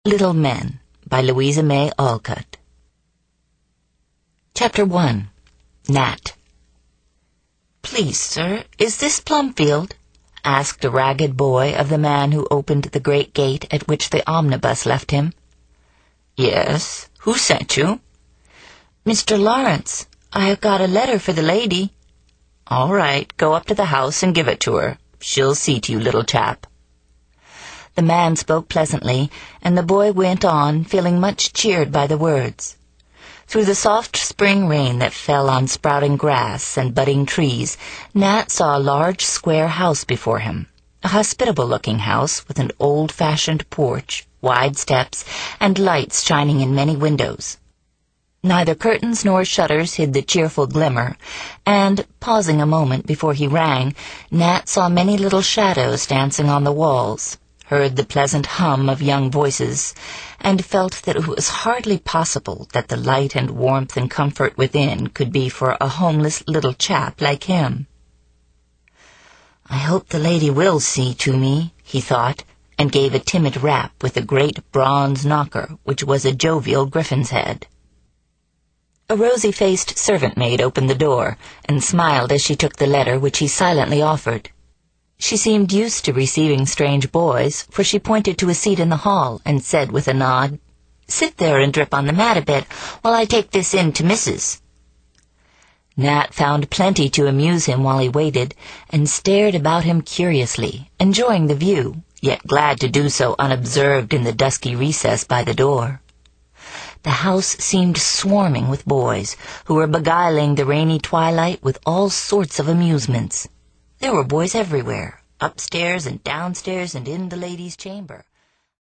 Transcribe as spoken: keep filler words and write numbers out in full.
Little Men by Louisa May Alcott. Chapter one. Nat. "Please, sir, is this Plumfield?" asked a ragged boy of the man who opened the great gate at which the omnibus left him. "Yes. Who sent you?" "Mister Lawrence. I have got a letter for the lady." "All right, go up to the house and give it to her. She'll see to you, little chap." The man spoke pleasantly, and the boy went on, feeling much cheered by the words. Through the soft spring rain that fell on sprouting grass and budding trees, Nat saw a large square house before him, a hospitable-looking house with an old-fashioned porch, wide steps, and lights shining in many windows. Neither curtains nor shutters hid the cheerful glimmer, and, pausing a moment before he rang, Nat saw many little shadows dancing on the walls, heard the pleasant hum of young voices, and felt that it was hardly possible that the light and warmth and comfort within could be for a homeless little chap like him. "I hope the lady will see to me," he thought, and gave a timid rap with a great bronze knocker, which was a jovial griffin's head. A rosy-faced servant-maid opened the door, and smiled as she took the letter which he silently offered. She seemed used to receiving strange boys, for she pointed to a seat in the hall and said with a nod, "Sit there and drip on the mat a bit while I take this in to Missus" Nat found plenty to amuse him while he waited, and stared about him curiously, enjoying the view, yet glad to do so unobserved in the dusky recess by the door. The house seemed swarming with boys, who were beguiling the rainy twilight with all sorts of amusements. There were boys everywhere, upstairs and downstairs and in the ladies' chamber.